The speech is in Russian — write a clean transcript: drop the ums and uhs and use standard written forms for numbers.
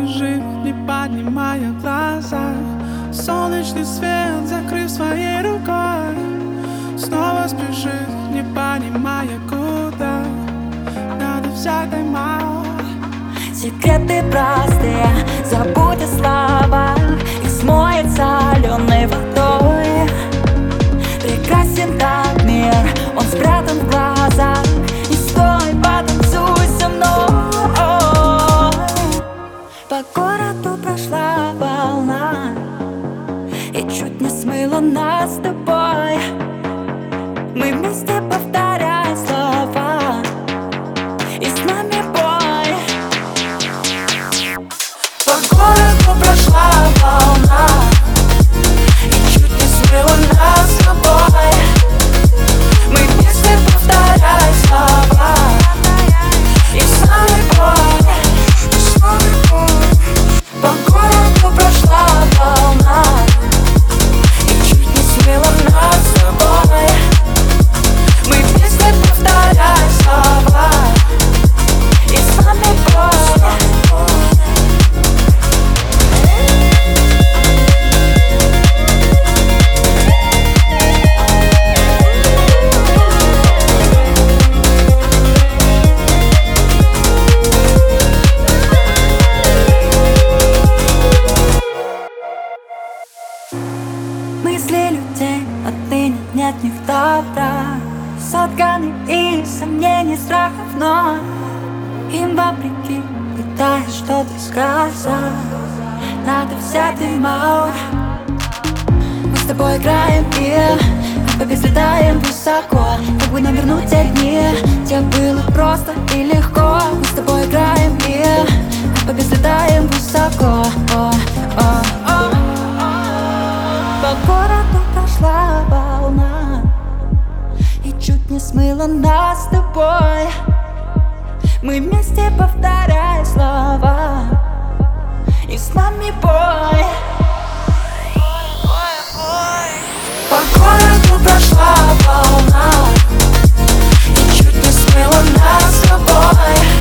бежит, не поднимая глаза. Солнечный свет закрыв своей рукой, снова спешит, не понимая куда. Надо взять тайм-аут. Секреты простые, забудь о словах, их смоет соленой водой. Прекрасен так мир, он спрятан в глазах. Не стой, потанцуй со мной. По городу прошла волна и чуть не смыла нас с тобой. Мы вместе повторяем слова, и с нами бой. По городу прошла волна и чуть не смыла нас с тобой. Мы вместе повторяем слова, и с нами бой. По городу прошла волна и чуть не смыла нас с тобой. Мы вместе повторяем слова, и с нами бой. Мысли людей отныне нет в них добра, сотканы из сомнений, страхов, но им вопреки пытаясь что-то сказать. Надо взять тайм-аут. Мы с тобой играем и побеждаем высоко, как бы нам вернуть те дни, где было просто и легко. Мы с тобой играем и побеждаем высоко. По городу прошла волна и чуть не смыла нас с тобой. Мы вместе повторяем слова, и с нами бой. По городу прошла волна и чуть не смыла нас с тобой.